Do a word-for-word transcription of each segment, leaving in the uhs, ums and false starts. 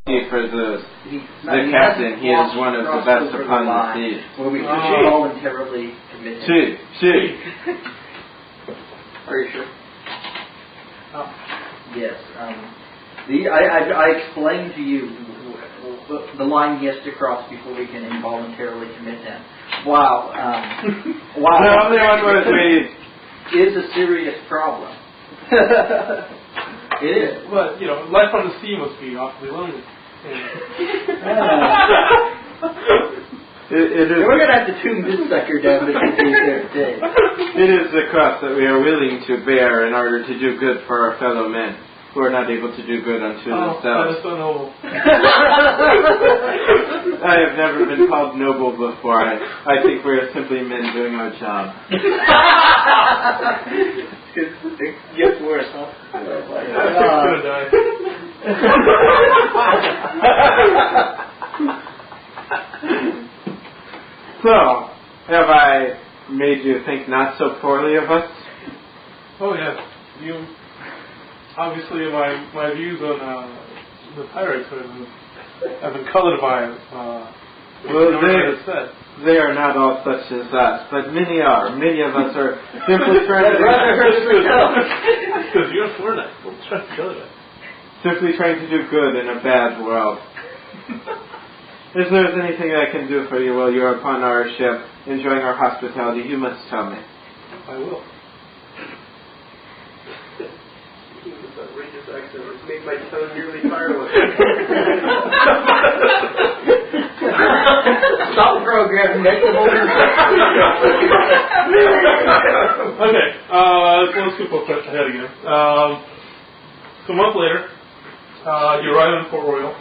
For the, the captain, he is one of the best upon the sea. Where we oh. voluntarily commit. See, see. Are you sure? Oh. Yes. Um, the, I, I, I explained to you the line he has to cross before we can involuntarily commit him. Wow. Um, wow. The only one was me. Is a serious problem. It is. Well, you know, life on the sea must be awfully lonely. it, it is. We're going to have to tune this sucker down to fifty. It is the cross that we are willing to bear in order to do good for our fellow men who are not able to do good unto oh, themselves. That is so noble. I have never been called noble before. I, I think we are simply men doing our job. It gets worse, huh? I'm gonna die. So, have I made you think not so poorly of us? Oh yes, you. Obviously, my my views on uh, the pirates have been, have been colored by uh, well, what they, said. They are not all such as us, but many are. Many of us are simply trying to because you're a foreigner. We'll try to kill it. Simply trying to do good in a bad world. If there is anything I can do for you while you are upon our ship, enjoying our hospitality, you must tell me. I will. This outrageous accent has made my tongue nearly fireless. Stop the program. Next of Okay, uh, let's skip a question ahead again. Um, so a month later, uh, you arrive in Port Royal.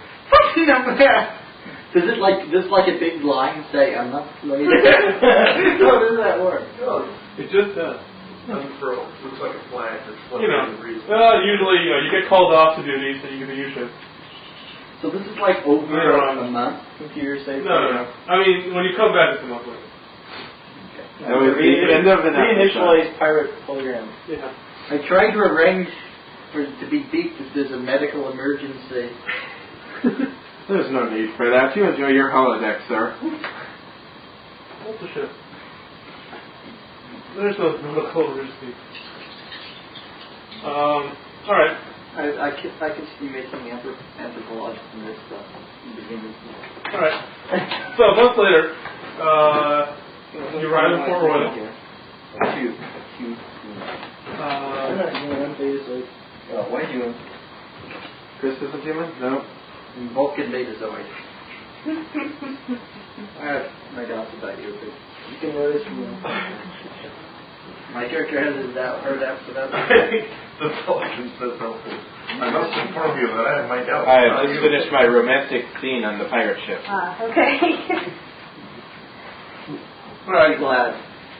Does it like this like a big line say a month later? How does that work? No, it just does. Unfurled. Looks like a flag that's flipping you know, in the breeze. uh, usually, you know, you get called off to duty, so you can do your shift. So this is like over yeah. a month, computer safe? No, no, no. I mean, when you come back, it's a month later. Okay. That would be the end of an reinitialized pirate program. Yeah. I tried to arrange for it to be beeped if there's a medical emergency. There's no need for that. You enjoy your holodeck, sir. What the shit? There's no medical emergency. Um, alright. I, I, could, I could see making anthrop- anthropological this stuff in the beginning. Alright. So a month later, uh, you arrive in Port Royal. Two. Two. Uh, why are you Chris isn't human? No. Vulcan Betazoid. I have my doubts about you, but you can notice me. My character has his doubt, her doubts about me. The Vulcan says helpful. I must inform you that I have my doubts. I have just finished my romantic scene on the pirate ship. Ah, okay. Alright, glad.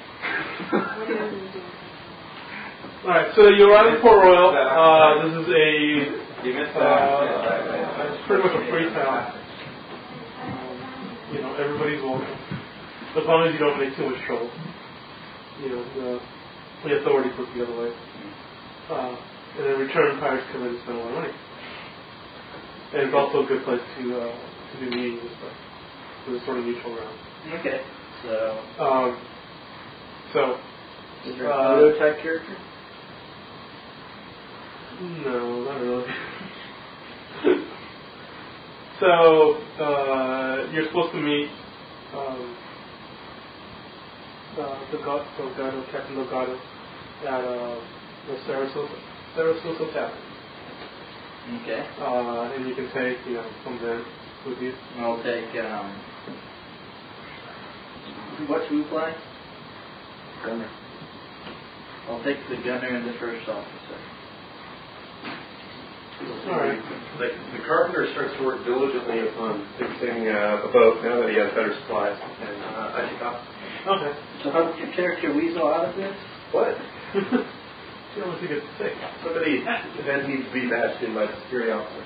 Alright, so you arrive in Port Royal. Uh, this is a You missed that. Uh, it's pretty much a free town. Um, you know, everybody's welcome. As long as you don't make too much trouble. You know, the, the authorities look the other way. Uh, and in return, pirates come in and spend a lot of money. And it's also a good place to uh, to do meetings and stuff. So it's sort of neutral ground. Okay, so... Um, so... Is there a photo type character? No, not really. So, uh, you're supposed to meet um, uh, Delgado, Delgado, Captain Delgado at uh, the Sarasota, Sarasota Tavern. Okay. Uh, and you can take, you know, some men with you. I'll take, um... What should we play? Gunner. I'll take the gunner and the first officer. Alright. The, the carpenter starts to work diligently upon fixing uh, a boat now that he has better supplies. And uh, I take off. Okay. So how does your character weasel out of this? What? You don't want to get sick. Somebody that needs to be matched in by the security officer.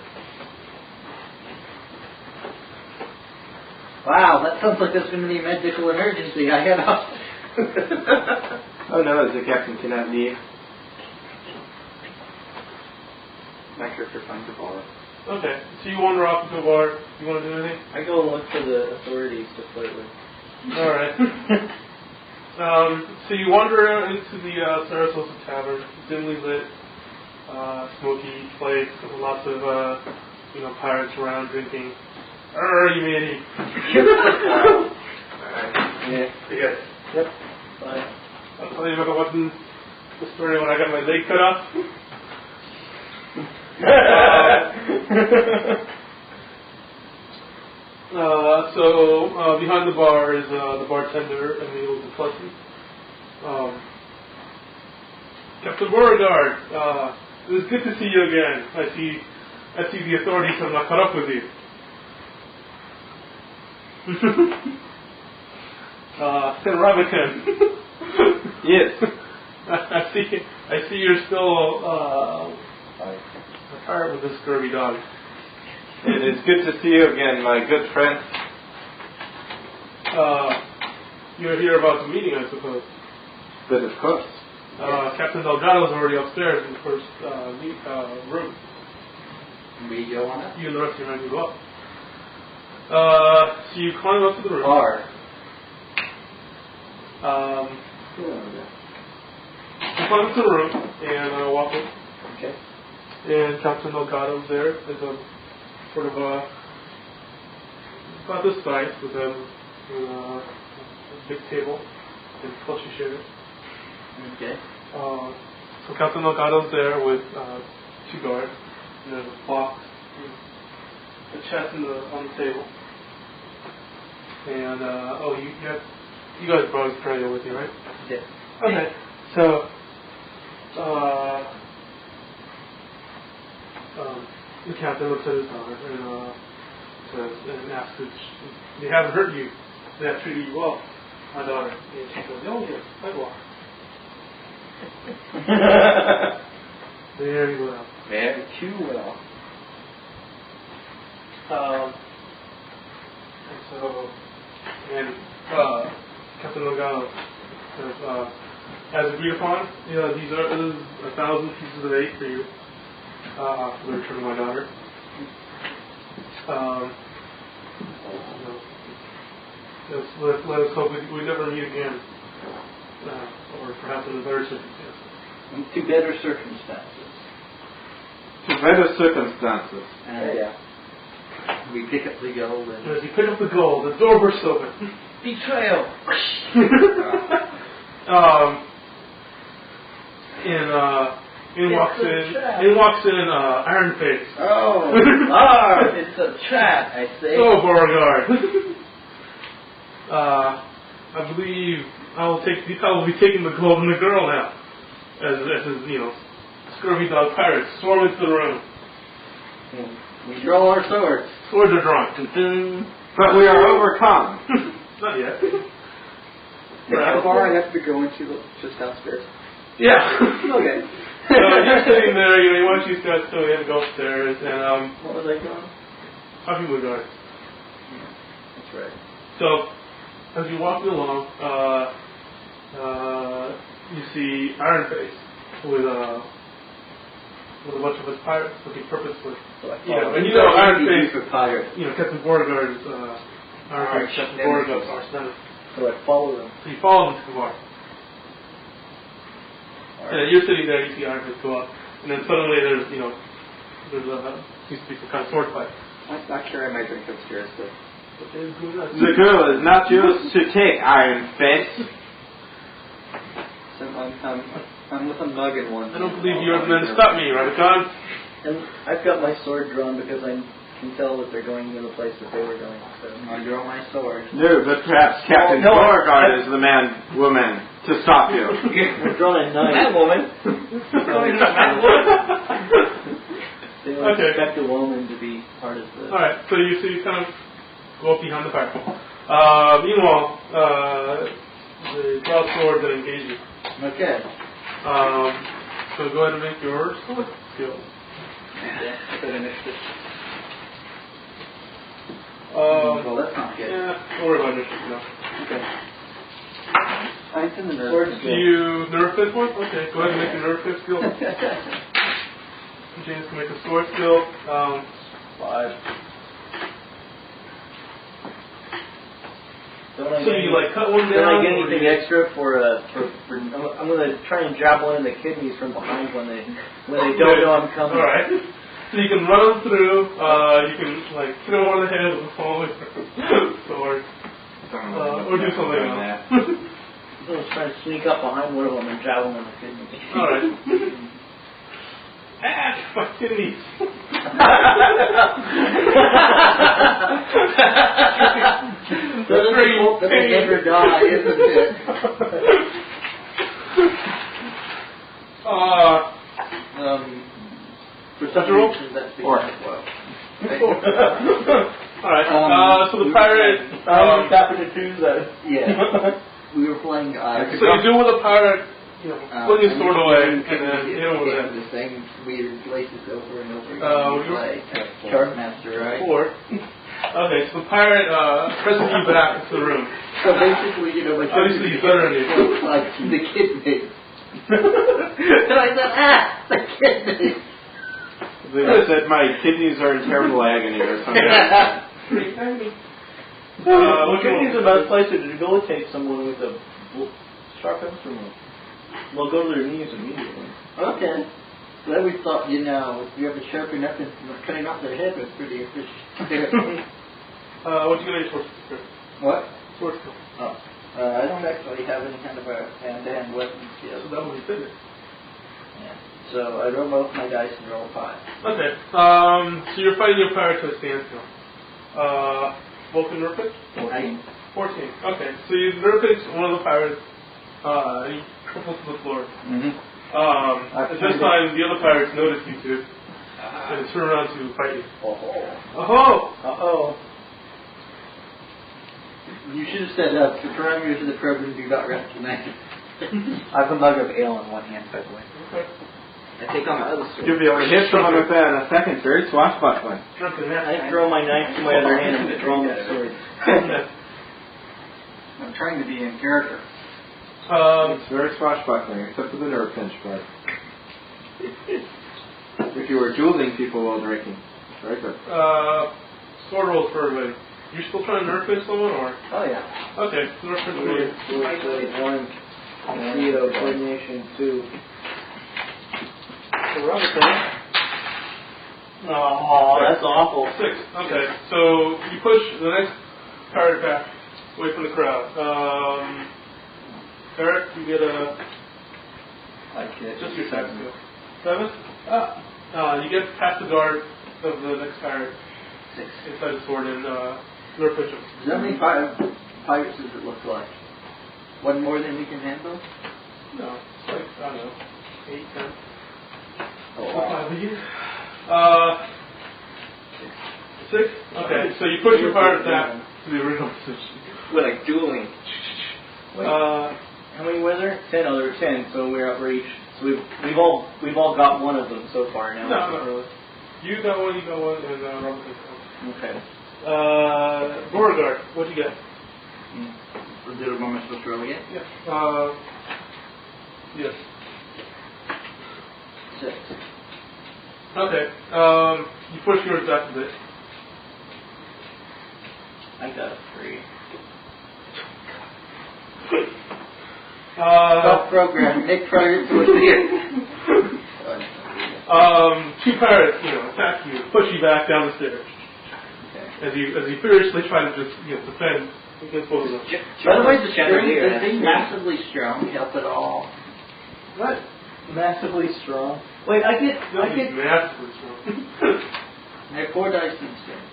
Wow, that sounds like there's going to be a medical emergency. I head off. Oh no, the captain cannot leave. My character finds a bar. Okay, so you wander off into the bar. You want to do anything? I go and look for the authorities to flirt with. All right. um, so you wander out into the uh, Saragossa Tavern, dimly lit, uh, smoky place, with lots of uh, you know pirates around drinking. Arr, you matey. Alright. Yeah. See you guys. Yep. Bye. I'll tell you about what the story when I got my leg cut off. uh, uh, so uh, behind the bar is uh, the bartender, Emil Duplessis. Um, Captain Beauregard, uh, it was good to see you again. I see, I see the authorities have not caught up with you. uh, Saint Rabican. Yes. I see. I see you're still uh, tired with this scurvy dog. It is good to see you again, my good friend. Uh, you're here about the meeting, I suppose. But of course. Uh, Captain Delgado's already upstairs in the first uh, meet, uh, room. We go on up. You and the rest of your men can go up. Uh, so you climb up to the room. Bar. Um, you climb up to the room and uh, walk in. Okay. And Captain Delgado's there. There's a sort of a about this size with a, with a, a big table and plushy chairs. Okay. Uh, so Captain Delgado's there with uh, two guards. And there's a box, a chest in the, on the table. And uh, oh, you you, have, you guys brought Australia with you, right? Yeah. Okay. So. Uh, Um, the captain looks at his daughter and, uh, says, and asks if they haven't hurt you. They have treated you well, my daughter. And she goes, oh yes, quite well. Very well. Very too well. Um, and so, and uh, Captain Delgado says, uh, as agreed upon, you know, these are this is a thousand pieces of eight for you. Uh, for the return of my daughter. Um, you know, let's, let, let us hope we, we never meet again, uh, or perhaps in a better circumstance. To better circumstances. To better circumstances. And yeah. we pick up the gold And and as you pick up the gold, the door bursts open. betrayal. um, and uh, in walks in, in walks in uh, Iron Face. Oh, ah, it's a trap, I say. Oh, Beauregard. uh, I believe I will take. I will be taking the gold and the girl now, as as his, you know, scurvy dog pirates storm into the room. We draw our swords. Swords are drawn. Dun-dun. But we are overcome. Not yet. How far I have to go into the, just downstairs? Yeah. Okay. So you're sitting there. You know, once you start, so you have to go upstairs and um, What was I doing? talking with guard. That's right. So, as you're walking along, uh, uh, you see Iron Face with uh, with a bunch of his pirates looking purposefully. So I You know, follow. and you know Iron Group Face, of pirates. you know, Captain Beauregard is uh, Iron Arch Face, Captain nemesis. Beauregard, arch nemesis. So I follow them. So you follow them to the bar. And you're sitting there, you see Iron Face go up, and then suddenly there's, you know, there's a, seems to be some kind of sword fight. I, I carry my drink upstairs, but The girl is not yours to take, Iron Face. so I'm, I'm, I'm with a mug in one. I don't believe you're the man to stop me, Ravikant. And I've got my sword drawn because I can tell that they're going to the place that they were going. So I draw my sword. No, but perhaps Captain Oh, no, Beauregard I- is the man, woman, to stop you. I've drawn a knife. That woman. They don't Okay. expect a woman to be part of the. Alright, so you, so you kind of go up behind the fire. Uh, meanwhile, uh, the draw sword that engage you. Okay. Um, so go ahead and make your sword skill. Yeah, good initiative. Um, Well, that's not good. yeah, don't worry about initiative now. Okay. Mine's in the Sword sword Do skill. you nerf this one? Okay, go ahead and make your nerf this skill. James can make a sword skill. Um, Don't I So get you any- like cut one down? Don't I get or anything do you- extra for, uh, for, for I'm, I'm going to try and jab one in the kidneys from behind when they when they don't know I'm coming. All right. So you can run them through. Uh, you can like hit them over the head with a small sword, uh, or do something else. So I was trying to sneak up behind one of them and jab them in the kidneys. All right. Ah, my kidneys. Doesn't Very hope that they pain. never die, isn't it? Uh, Um, for some Roll? reason that's Four. because, well. Alright, Um, uh, so the pirate, I um, just happened to choose that. Yeah. We were playing, uh, so you do with a pirate, you know, um, fling his sword away, and and then hit him with it. the same weird places over and over again. Uh, what do you- play. Chartmaster, right? Four. Okay, so the pirate, uh, presses you back into the room. So basically, you know, my Obviously he's better than you. was like the kidney. And I said, ah, the kidney. They said my kidneys are in terrible agony or something. Uh, what do you kidney's want? the best place to debilitate someone with a sharp instrument. They'll go to their knees immediately. Okay. Glad we thought, you know, if you have a sharp enough and cutting off their head was pretty efficient. Uh, what do you get for sword? What? Sword skill. Oh. Uh, I don't actually have any kind of a hand-to-hand weapon skill. So that would be fitness. Yeah. So I roll both my dice and roll five. Okay, um, so you're fighting your pirate to a standstill. Uh, Vulcan Nurpix? Fourteen. fourteen. Okay, so you Nurpix one of the pirates, uh, and he cripples to the floor. Mm-hmm. Um, I've at this turned time, the other pirates notice you two, and turn around to fight you. Oh. Oh! Uh-oh. You should have said, uh, the parameters of the program do not recognize. I have a mug of ale in one hand, by the way. Okay. I take on my other sword. You'll be able to hit someone with that in a second. Very swashbuckling. Drunken that. I throw my knife to my other hand and draw my sword. I'm trying to be in character. um, It's very swashbuckling, except for the nerve pinch part. If you were dueling people while drinking. Very good. uh, sword rolls for everybody. You're still trying to nerf pinch someone, or? Oh, yeah. Okay, nerf pinch for you. One, zero, coordination, two. Oh, that's awful. Six. Okay, so you push the next pirate back away from the crowd. Um, Eric, you get a I get just your attack skill. Seven. Ah. Uh, you get past the guard of the next pirate Six. inside the sword and uh, nerf pinch him. How many pirates, pirates does it look like? One more than we can handle? No, it's like I don't know, eight, ten. Oh, Five of you. Uh, six. Okay, so you push your pirate back to the original position. We're like dueling. Wait, Uh, how many were there? Ten. Oh, there were ten. So we're up for each. So we've we've all we've all got one of them so far now. no, not really. You got one, you got one, and uh, Robert got one. Okay. Uh, Beauregard, what'd you get? Mm. Was it am I supposed to roll again? Yeah. Uh, yes. Six. Okay. Um, you push yours back a bit. I got a three. Uh, Stop program. Nick Pryor to here. um, two pirates, you know, attack you, push you back down the stairs. Okay. As you as you furiously try to just you know defend against both of them. By the way, the string, Chandelier, the thing that's- massively strong help at all. What? Massively strong. Wait, I get, No, I he's get. massively strong. I have four dice in strength.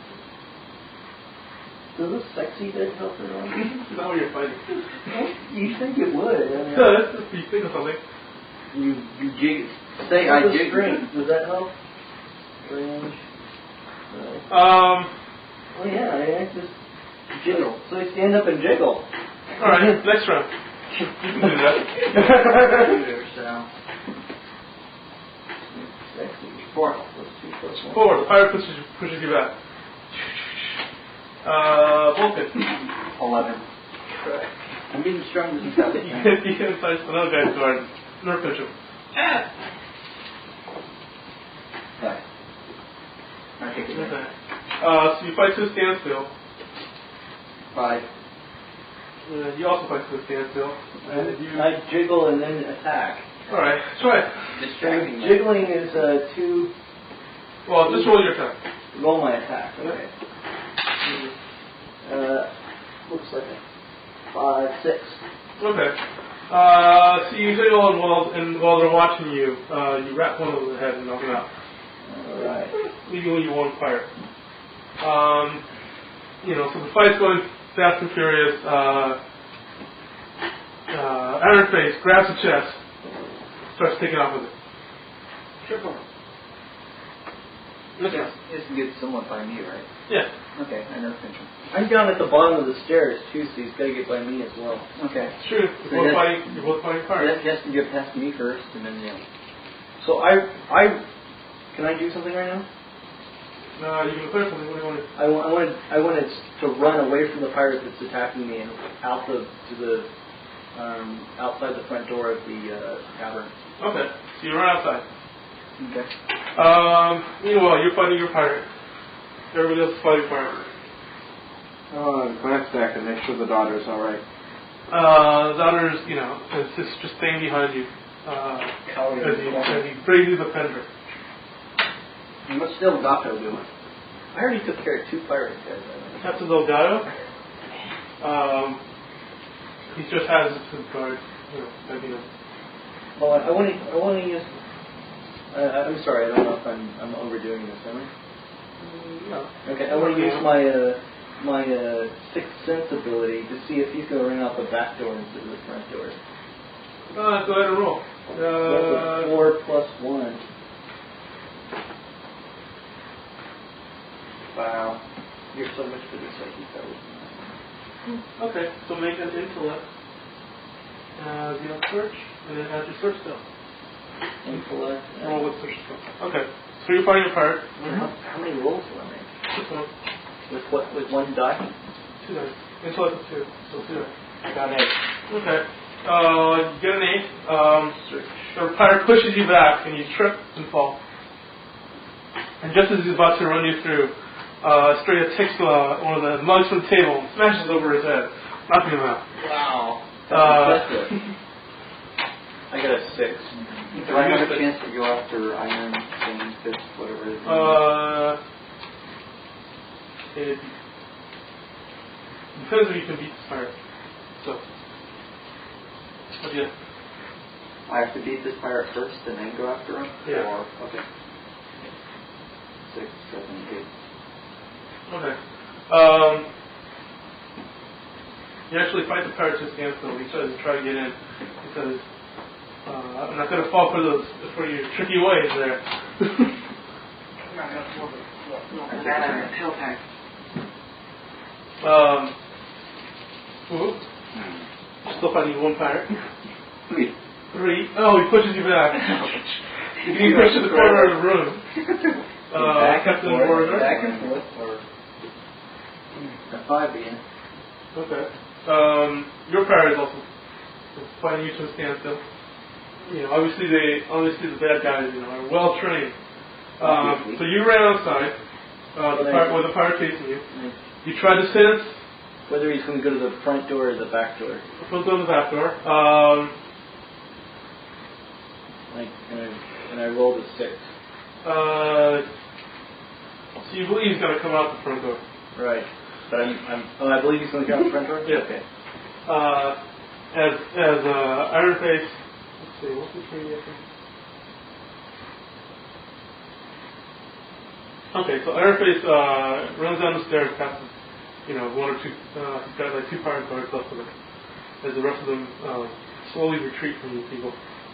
Does this sexy bit help at all? That's not what you're fighting. You think it would? I mean, So that's just you think of something. you you jig. Say I the jig. strength, Does that help? Range. No. Um. Oh yeah, I just jiggle. So I stand up and jiggle. All right. Next round. You can do that. So. Sexy. Four. Plus two plus one. Four. The pirate pushes you, pushes you back. Uh, Vulcan. Eleven. I'm being strong as a You hit the inside another guy's guard. Nerf pitch him. Ah! Five. I take it. Okay. Uh, so you fight to a standstill. Five. Uh, you also fight to a standstill. And you... I jiggle and then attack. Alright, try it. Distracting. Jiggling is uh, two... Well, just roll your attack. Roll my attack, okay. Uh, looks like a five, six. Okay. Uh, so you jiggle and while, and while they're watching you, uh, you wrap one of them in the head and knock them out. Alright. Leaving you one fire. Um, you know, so the fight's going fast and furious. Uh, uh, Iron Face grabs the chest, starts taking off with it. Triple. Look This this gets somewhat by me, right? Yeah. Okay, I know thinking. I'm down at the bottom of the stairs too, so he's got to get by me as well. Okay. It's true. You're So both yes. fighting. You're both fighting He fire. has, he has to get past me first, and then yeah. So I, I, can I do something right now? Uh, you can declare something. What do you want to do? I, wa- I wanted, I wanted to run away from the pirate that's attacking me and out the to the, um, outside the front door of the uh, tavern. Okay. So you run outside. Okay. Um, meanwhile, you're fighting your pirate. Everybody else is fighting fire. Oh, glance back and make sure the daughter's alright. Uh, the daughter's, you know, is just, just staying behind you. Uh, as he, as he bravely defends her. And what's still Gato doing? I already took care of two pirates guys. Captain Delgado, um, he just has his guard, you know, backing him. Well, I want to, I want to use. Uh, I'm sorry, I don't know if I'm, I'm overdoing this, am I? No. Okay, I want to use my, uh, my uh, sixth sense ability to see if he's going to run out the back door instead of the front door. Uh, go ahead and roll. So that's a Uh, four plus one. Wow, you're so much better psychic. That was okay, so make an intellect. Uh, do you have search? And then add your search skill. intellect. Roll with search skill. Okay, so you're fighting your pirate. How, how many rolls do I make? Just one. With what? With one die? Two dice. Intellect is two. So two dice. I got an eight. Okay. Uh, you get an eight. Um, the pirate pushes you back and you trip and fall. And just as he's about to run you through, uh, Straya takes uh, one of the mugs from the table and smashes over his head, knocking him out. Wow. Uh, I got a six. Do I have a chance to go after Iron Thing, Fist, whatever it is? uh, it depends if you can beat this pirate. So, what do you? I have to beat this pirate first and then go after him? Yeah. Or, okay. Six, seven, eight. Okay. Um, you actually fight the pirate to a standstill. He tries to try to get in because uh, I'm not going to fall for those for your tricky ways there. Tail tag. um, ooh. Still fighting one pirate. Three. Three. Oh, he pushes you back. You can push to the corner of the room. Uh, back and Captain forth, Borger. back and forth, or a five again. Okay. Um, your pirate is also fighting you to a standstill. You know, obviously they, obviously the bad guys, you know, are well trained. Um, so you ran outside, uh, the pirate, with the pirate chasing you. You tried to sense Whether he's going to go to the front door or the back door. front door and the back door. Um, Like, and I, and I rolled a six. uh, so you believe he's going to come out the front door. Right. But I'm, I'm, oh, I believe he's going to come out the front door? Yeah. Okay. Uh, as as uh, Iron Face, let's see, what's the tree here? Okay, so Iron Face uh, runs down the stairs past, you know, one or two. Uh, he's got like two pirate guards left of him, as the rest of them uh, slowly retreat from these people.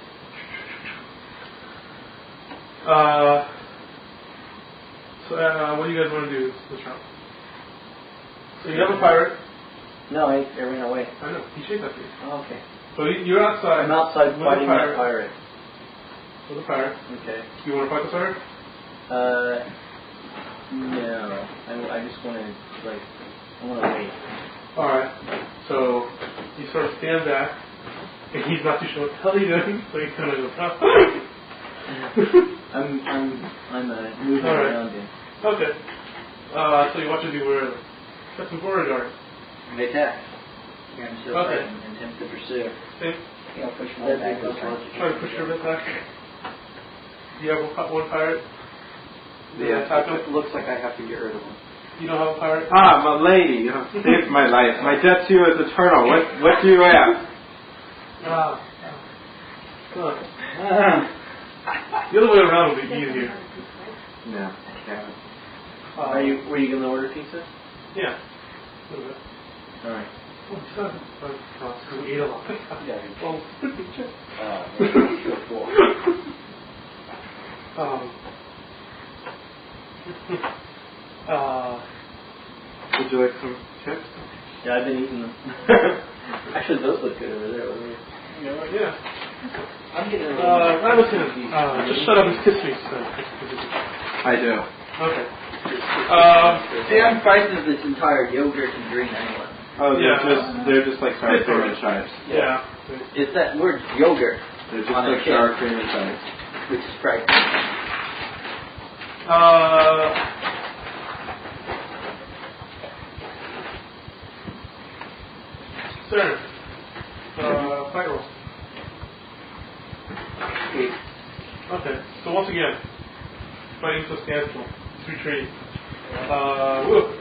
Uh, so, uh, what do you guys want to do this round? So you have a pirate. No, I, I ran away. I know, he chased after you. Oh, okay. So you're outside. I'm outside with fighting a pirate. that pirate. With a pirate. Okay. You want to fight the pirate? Uh, no. I, I just want to, like, I want to wait. Alright. So you sort of stand back, and he's not too sure what the hell he's doing, so he kind of goes, oh. I'm, I'm, I'm uh, moving All right. around him. Okay. Uh, so you watch as you were Captain Beauregard. They attack. Here I'm still Okay. fighting and attempts to pursue. Okay. You know, push more back. Try to push your bit back. Do you have a, one pirate? Yeah. It looks like I have to get rid of him. You don't have a pirate? Ah, my lady, you have saved my life. My debt to you is eternal. What what do you ask? Ah. Look. The other way around would be easier. No, yeah. Uh, Are you? Were you gonna order pizza? Yeah. A little bit. All right. Oh, seven. Oh, so we ate a lot. Yeah. Oh, check. Uh, go four. Um. uh. Would you like some chips? Yeah, I've been eating them. Actually, those look good over there. You know what? Yeah. I'm getting a Uh, little. I was gonna uh, just shut up and kiss me. So. I do. Okay. Um. Sam prices this entire yogurt and green anyway. Oh, they're Yeah. just they're just like sour It's cream alright. and chives. Yeah. It's that word yogurt, They're just On a like kit. sour cream and chives. which is pricey. Uh. Sir. Uh, fight roll. Eight. Okay. So once again, fighting substantial. It's retreating. Uh. Woo.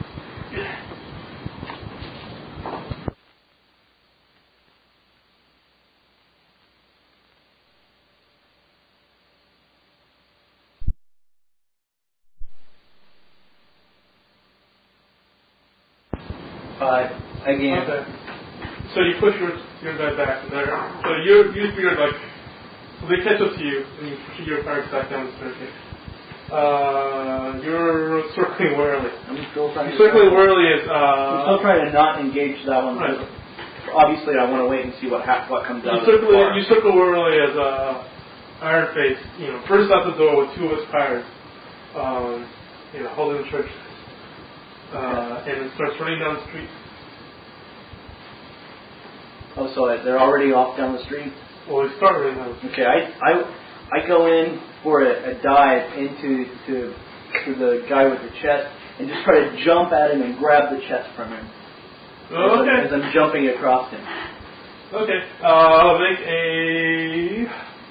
Five. Again. Okay. So you push your your guy back from there. So you you figured like so they catch up to you and you push your pirates back down the staircase. Uh, you're circling warily. I'm still trying to. Circling warily is I'm still uh. trying to not engage that one. Right. Obviously, I want to wait and see what hap- what comes You out. circle of the bar. you circle warily as uh, Iron Face. You know, bursts out the door with two of his pirates. Um, you know, holding the church. Uh, and it starts running down the street. Oh, so they're already off down the street. Well, they start running down the street. Okay, I I, I go in for a, a dive into to to the guy with the chest and just try to jump at him and grab the chest from him. Oh, As, okay. I'm, as I'm jumping across him. Okay. Uh, I'll make a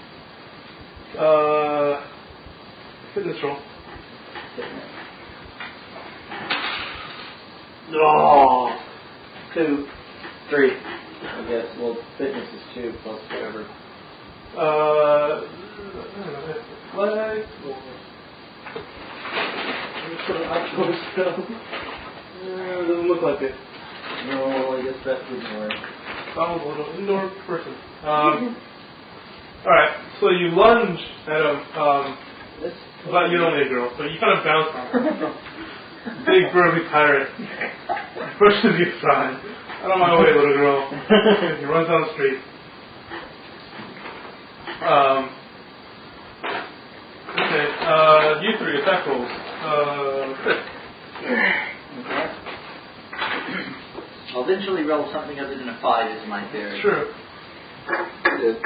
uh, fitness roll. Oh, two, three. I guess. Well, fitness is two plus whatever. Uh, what? Uh, doesn't look like it. No, I guess that wouldn't work. I'm a little indoor person. Um, all right. So you lunge at him, um, This, but you don't need a girl. So you kind of bounce on him. Big burly pirate pushes you aside. Out of my way, little girl. He runs down the street. Um, okay, uh, you three attack rolls. Uh, six. Okay. I'll eventually roll something other than a five is my theory. Sure. Good.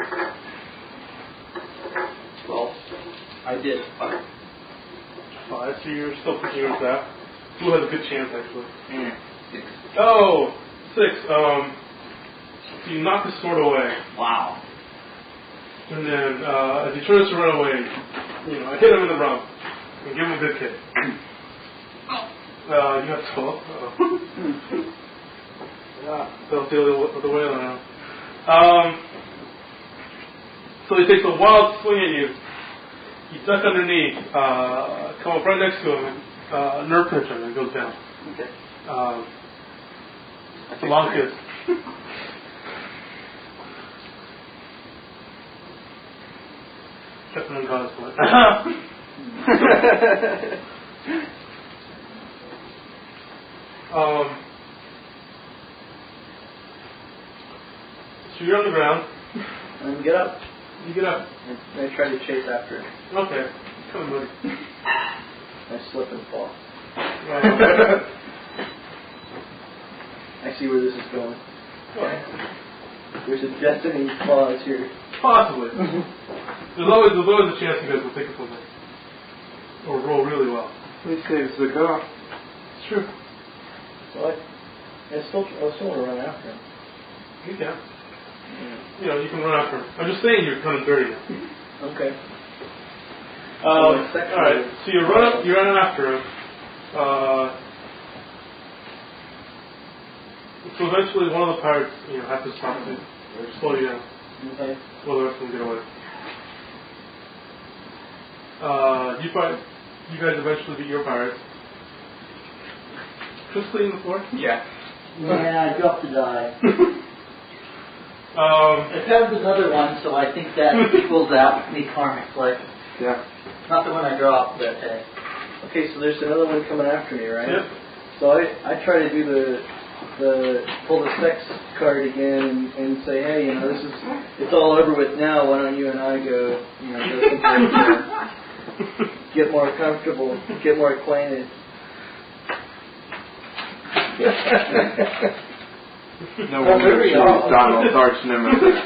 Well, I did five. Five, so you're still pushing your attack. Blue has a good chance, actually. Mm. Six. Oh, six. Um, so you knock his sword away. Wow. And then, uh, as he turns to run away, you know, I hit him in the rump and give him a good kick. Uh, you have twelve. Oh. Yeah, they'll deal with the whale now. Um, so he takes a wild swing at you. You duck underneath, uh, come up right next to him, and uh, nerve pinch him, and it goes down. Okay. Um, it's a long kiss. Captain on God's blood. um, so you're on the ground. and get up. You get up. I, I try to chase after him. Okay. Come on, buddy. I slip and fall. Uh, I see where this is going. well, There's a destiny clause here. possibly. There's always there's always a chance you guys will take it from there. Or roll really well. He saves the girl. It's true. So I, I still, I still want to run after him. You can. You know, you can run after him. I'm just saying you're kind of dirty now. Okay. Um, Alright, so you run up, you're running after him. Uh, so eventually one of the pirates, you know, has to stop to slow you down. Okay. Well, the rest of them get away. Uh, you find, you guys eventually beat your pirates. Chris clean the floor? Yeah. Yeah, I dropped the die. Um, I found another one, so I think that equals out the karmic life. Yeah. Not the one I dropped, but uh, okay. So there's another one coming after me, right? Yep. So I, I try to do the the pull the sex card again and, and say, hey, you know, this is it's all over with now. Why don't you and I go, you know, go someplace to get more comfortable, get more acquainted. No wonder she was Donald's arch nemesis.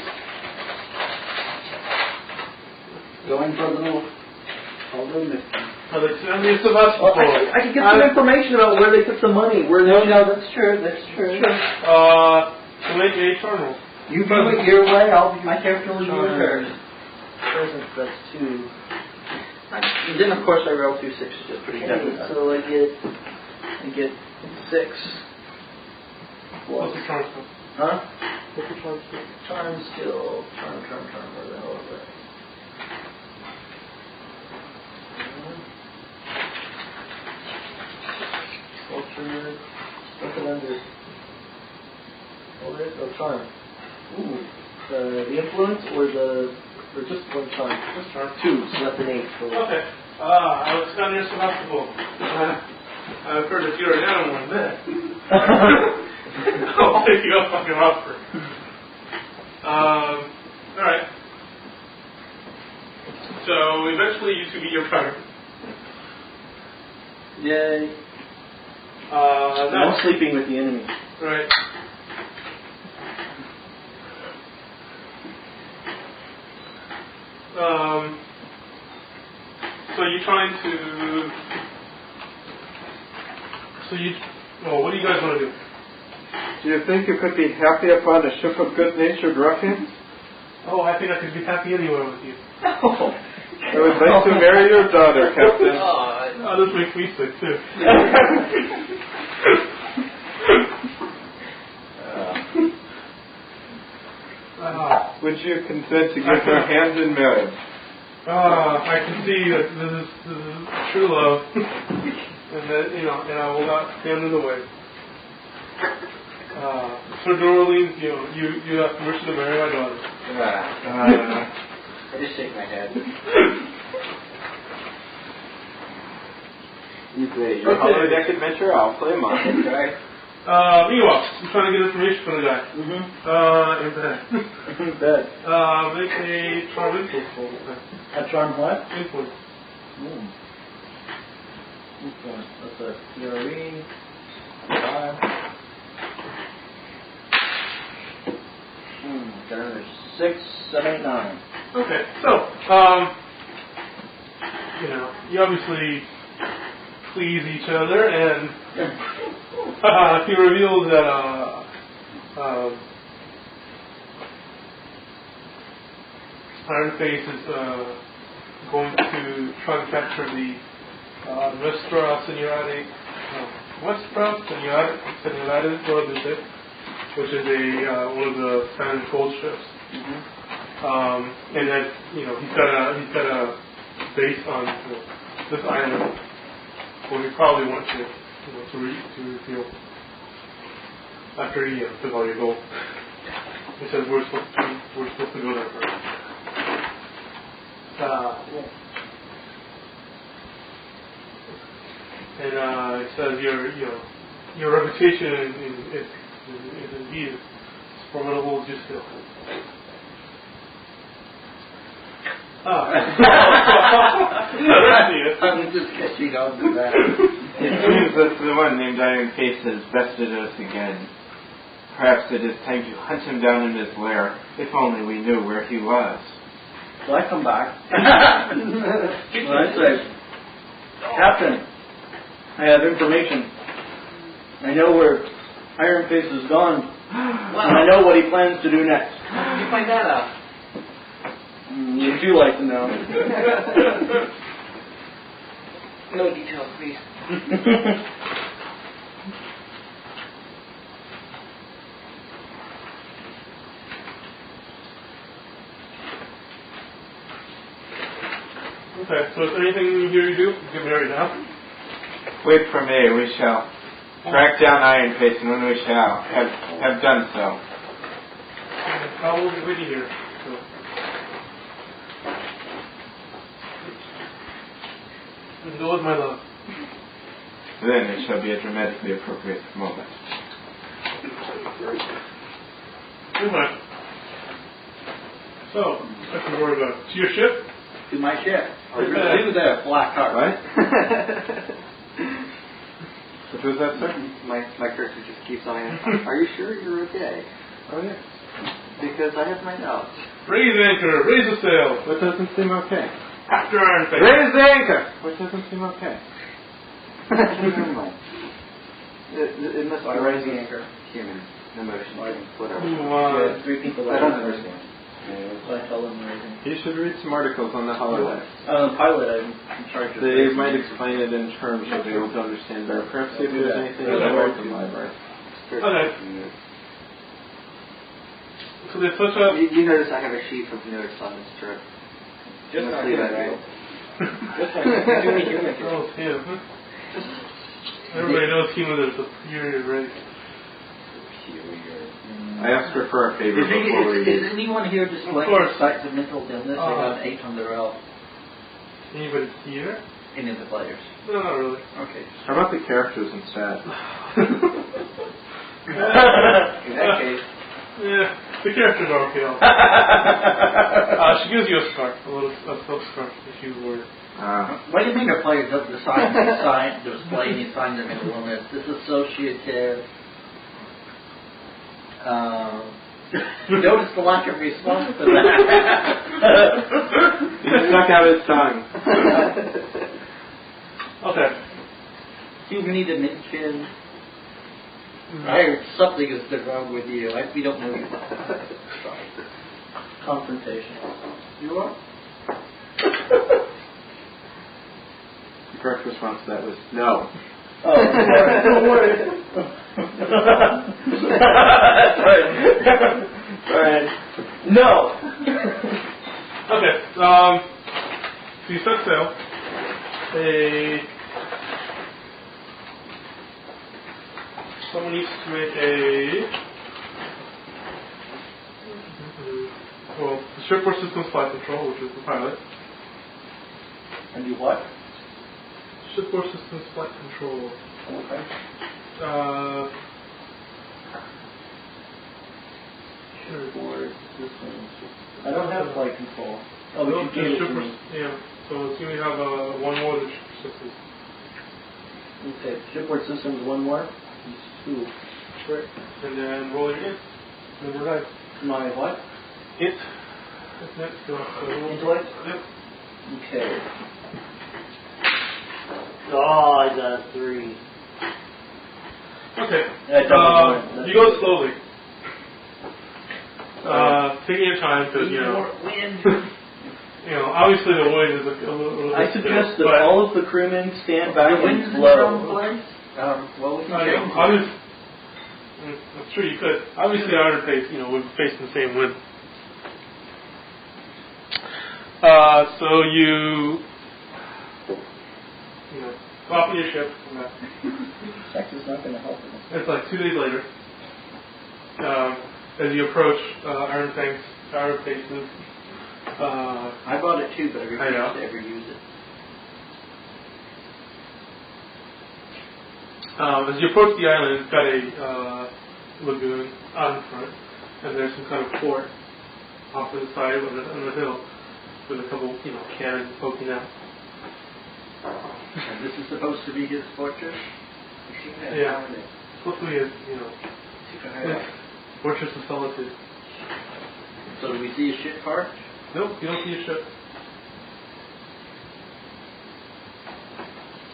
Going for a little, a little mystery. are they telling you about Well, I, I could get some information about where they took the money. Where no, no, that's true. That's true. Uh, so make a charm roll. You do it your way. I'll my character will do hers. Present. That's two. And then of course I roll two sixes. Just pretty heavy. So I get, I get six. What's your charm skill? Huh? What's your charm skill? Charm skill. Charm, charm, charm. Where the hell is it? Culture. Nothing under. What is it? Oh, charm. Ooh. The, the influence or the. Or just one charm? Just charm. Two, so that's an eight. So Okay. Ah, I was down near Sebastopol. Uh, I've heard that you're an animal in bed. I'll take you up fucking offer. Um, alright. So eventually you two beat your pirate. Yay. Uh, No now, sleeping with the enemy. right. Um, so you're trying to. So you. Well, what do you guys want to do? Do you think you could be happy upon a ship of good-natured ruffians? Oh, I think I could be happy anywhere with you. Oh. I would like to marry your daughter, Captain. Oh, this makes me sick too. uh, Would you consent to give her hand in marriage? uh, I can see that this is, this is true love, and that you know, and I will not stand in the way. Uh, Sir Dorleen, you know, you you have permission to marry my daughter. Uh, I just shake my head. you play your Okay. holodeck adventure, I'll play mine. Right. Uh, meanwhile, I'm trying to get information from the guy. Mm-hmm. Uh, in bed. Bed. Uh, make a charm influence roll. A charm what? Influence. Mm. Influence. That's a P R E. Five. Hmm. Got another six, seven, eight, nine. Okay, so, um, you know, you obviously please each other, and uh, he reveals that uh, uh, Iron Face is uh, going to try to capture the uh, Nuestra Señorita, no, Nuestra Señorita, Señorita Guadalupe, which is a uh, one of the Spanish gold ships. Mm-hmm. Um, and that, you know, he's got a he's got a base on you know, this island where we probably want to, you know, to re- to reveal after he uh, took all your gold. He said we're supposed to we're supposed to go there first. Uh, and uh, it says your you know your reputation is is, is, is indeed as formidable as your skill. Ah. I'm just catching on to that. It seems that the one named Iron Face has bested us again. Perhaps it is time to hunt him down in his lair, if only we knew where he was. So I come back. Well, I say, Captain, I have information. I know where Iron Face has gone. Well, and I know what he plans to do next. How did you find that out? Mm, would you like to know? No details, please. Okay, so is there anything here you do? Get married now. Wait for me, we shall track down Iron Face, and when we shall have, have done so. How will we waiting here? So. And go with my love. Then it shall be a dramatically appropriate moment. Anyway. So, that's what we're about. To your ship? To my ship. Oh, This is a black heart. What? What was that, sir? My my character just keeps on asking, are you sure you're okay? Oh, yeah. Because I have my doubts. Raise anchor, raise the sail. What doesn't seem okay? After Iron Face. Raise the anchor! What doesn't seem okay? Never mind. It, it, it must Why be raise the anchor? human emotions, whatever. Ooh, Yeah, uh, three people I that don't are understand. So I tell them everything. You should read some articles on the holodeck. Uh, pilot, I'm in charge of. They might explain it in terms you'll be able to understand better. Perhaps see if there's anything in the American library. Okay. So there's such a... You, you notice I have a sheaf of notes on this trip. Just Must not be human, that right? real. Just like too many humans. Oh, him. Everybody knows humans are the superior race. I asked her for a favor Is, he, before we... is, is anyone here displaying course. signs of mental illness? Uh, They got an eight on their L. Anybody here? Any of the players? No, not really. Okay. How about the characters instead? In that case, Yeah, the characters are okay. uh, she gives you a scarf, a little a silk scarf, if you were. Uh, What do you mean the players don't decide sign, display any signs of mental illness? Disassociative. Um, notice the lack of response to that. he stuck out his tongue. Okay. Do we need to mention? I heard something is wrong with you. I, we don't know you. Sorry. Confrontation. You are? The correct response to that was no. Oh, don't worry. right. right. No. Okay. Um. So you set sail. A. Someone needs to make a. Well, the shipboard systems flight control, which is the pilot. And you what? Shipboard systems flight control. Okay. Uh. Shipboard systems. I don't have flight control. Oh, but No, you gave it to shipboard- me. Yeah. So it's going to have uh, one more than shipboard systems. Okay. Shipboard systems. One more. Two. Right. And then roll your int. And we're done. My what? Int. That's next. So, so roll- Intellect? Yep. Okay. Oh, I got three. Okay. Yeah, double Uh, one. you go slowly. Uh, taking your time because, you know, Wind. you know, obviously the wind is a, a little, a little I bit suggest still, that but, all of the crewmen stand back The wind's and in the wrong blow. place? Um, well, we can uh, you know, change it. obviously, mm, I'm sure you could. Obviously, Iron Face, you know, would be facing the same wind. Uh, so you, you know, go off in your ship. And that. Sex is not going to help us. It's like two days later. Um, as you approach uh, Iron Face, Iron Face's. Uh, I bought it too, but I I know. refused to ever use it. Um, as you approach the island, it's got a uh, lagoon out in front, and there's some kind of fort off to the side on the, on the hill with a couple, you know, cannons poking out. And this is supposed to be his fortress? Yeah, hopefully it's, you know, it's Fortress of Solitude. So do we see a ship parked? Nope, you don't see a ship.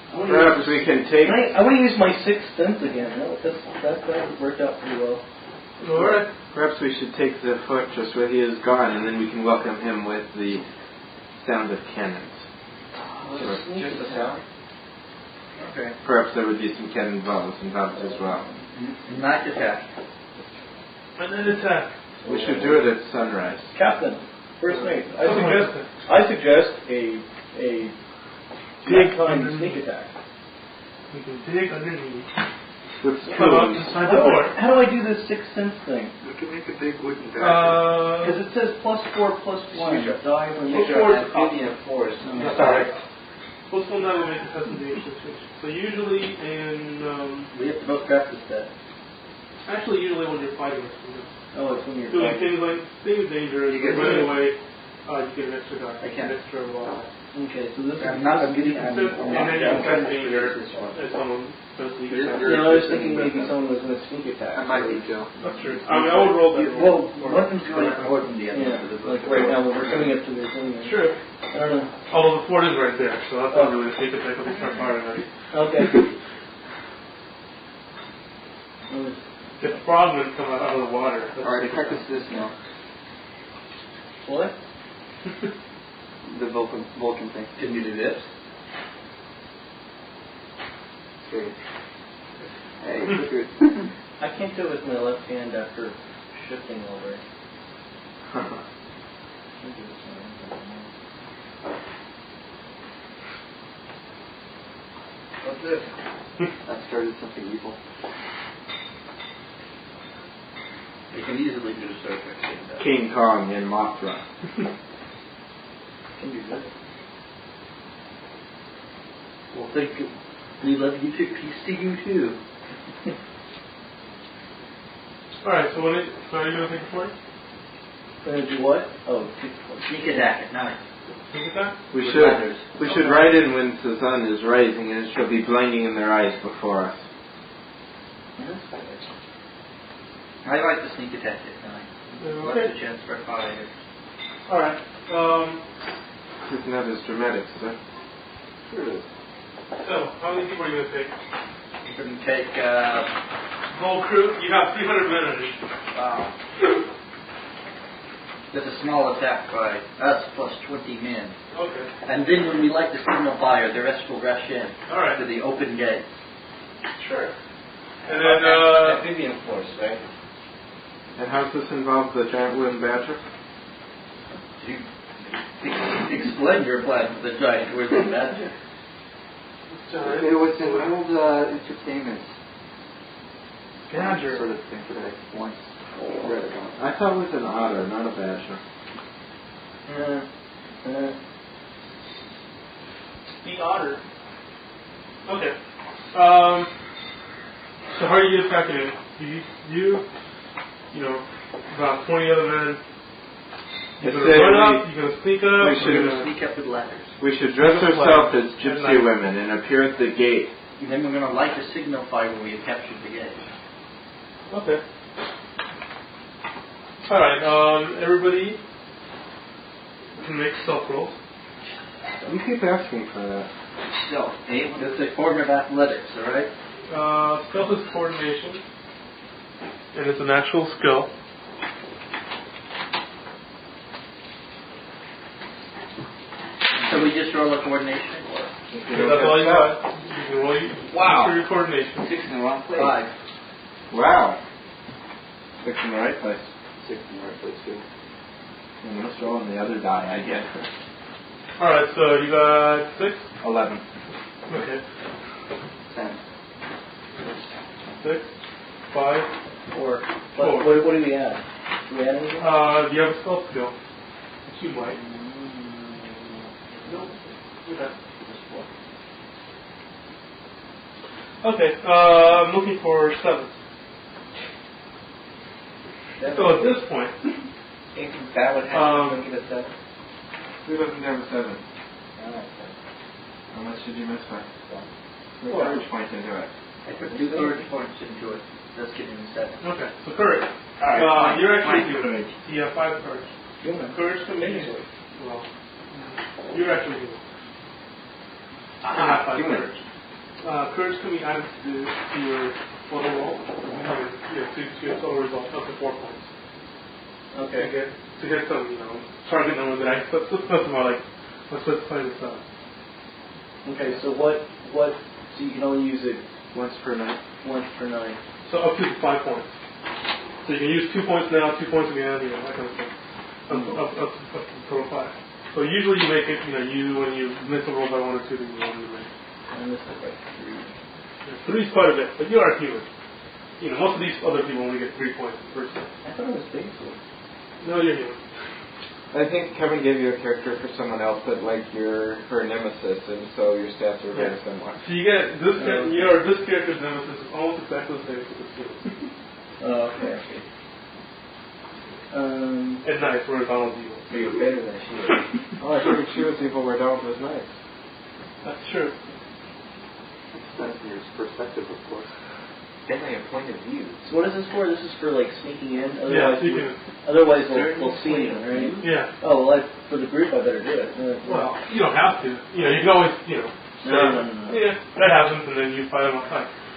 Perhaps we can take... I, I want to use my sixth sense again. No, that's, that, that worked out pretty well. All right. Perhaps we should take the fortress where he is gone, and then we can welcome him with the sound of cannons. Just the sound? Okay. Perhaps there would be some cannon balls involved as well. Night attack. And then attack. We should do it at sunrise. Captain, first mate, I Someone suggest, else. I suggest a a big time sneak attack. We can dig underneath. With Come up spoons. inside How the do, door. I, how do I do this sixth sense thing? We can make a big wooden badger. Uh, Because it says plus four plus one. Excuse me. Die when Plus you four. amphibian force. Sorry. Plus one die will make a concentration switch. So usually in, um, We have to both practice that. actually usually when you're fighting with someone. Oh, it's when you're Doing fighting. things like things dangerous, You get running rid of- away, uh, you get an extra die. I can't. An extra wall. Okay, so this I'm is not this is getting- getting. I'm- So, I'm and not then you down can for danger this one. if someone does sneak You're- attack. you're- Yeah, I was thinking maybe someone was going to sneak attack. That might be Joe. That's true. I mean, I would roll that. You- Well, one of them's going more than the other. Yeah, so the- like right now when we're coming up to this thing. True. I don't know. Although the fort is right there, so that's not really a sneak attack if they start firing at you. Okay. If frogmen come out of the water. That's Alright, sneak practice attack. this now. What? The Vulcan, Vulcan thing. Can you do this? Okay. Hey, look good. I can't do it with my left hand after shifting over. What's this? That started something evil. You can easily do Star Trek things. King Kong and Mothra. Can do that. Well, thank you. We love you too. Peace to you too. Alright, so when it, so are you going to take a fort? Gonna do what? Oh, six points. Sneak attack at night. Sneak attack? We With should ladders. we should ride in when the sun is rising, and it shall be blinding in their eyes before us. I like the sneak attack at night. Uh, What's okay. the chance for a fire? Alright. Um, Isn't that as dramatic, sir? Sure it is. so, how many people are you going to take? You can take, uh, Whole crew? You have three hundred men on you. wow. That's a small attack by us plus twenty men. Okay. And then when we light the signal fire, the rest will rush in Alright. to the open gate. Sure. And then, uh, Amphibian force, right? And how's this involve the giant wooden badger? You ex- explain your plan to the giant wizard badger. It was an old uh, entertainment Badger. sort of thing that I once read about. I thought it was an otter, not a badger. Uh, uh, The otter. Okay. Um, so how are you attacking it? You, you, you know, about twenty other men. You're I going say to run we- up, you're going to sneak up, we you're should going to... Sneak up with ladders. We should dress Just ourselves like as at gypsy night. women and appear at the gate. And then we're going to light the signal fire when we have captured the gate. Okay. Alright, um, everybody can make stealth rolls. You keep asking for that. So, eh, that's a form of athletics, alright? Uh, stealth is coordination, and it's an actual skill. So we just roll a coordination? Or Okay, that's all you got. You can roll your, Wow. for your coordination. Six in the wrong place. Five. Wow. Six in the right place. Six in the right place, too. I'm going to throw on the other die, I guess. Alright, so you got six? Eleven. Okay. Ten. Six, five. Four. Four. What, what, what do we add? Do we add anything? Uh, do you have a stealth skill? You might. No. Okay. Okay, uh, I'm looking for seven. So at this point, Anything bad would happen Um, if we get a seven? Who doesn't have a seven? Alright. How much did you miss by? Put a Four. courage point into it. I put two courage points into it. That's giving me seven. okay, so courage. Alright, Uh, fine, you're actually fine. human. You have five courage. Human. Courage to me. Well, you're actually human. I have five human. courage. Uh, courage can be added to, to your photo roll. Your, your points to, to a total result, up to four points. Okay. To get, to get some, you know, target number that I let's specify, like, let's specify this out. Okay, so what, what, so you can only use it Once per night. once per night. So up to five points. So you can use two points now, two points again, you know, that kind of stuff. Up, Mm-hmm. up, up, up to total five. So usually you make it, you know, you when you miss a roll by one or two, then you want to make. I missed it by three. Yeah, three's quite a bit, but you are human. You know, most of these other people only get three points per person. I thought it was Bigfoot. No, you're human. I think Kevin gave you a character for someone else that like your her nemesis, and so your stats are very Yeah. similar. So you get this, Oh, okay. your this character's nemesis is almost exactly the same as this human. Oh, okay. Um, At night, where Donald's evil. So you're better than she is. Oh, I figured she was evil where Donald was nice. That's true. That's from your perspective, of course. Definitely a point of view. so what is this for? This is for like sneaking in. Yeah, Otherwise, so you we- can. otherwise they'll, they'll see me, right? Yeah. Oh well, I, for the group, I better do it. Uh, Well, you don't have to. You know, you can always, you know. No, no, no, no. Yeah, that happens, and then you fight them outside.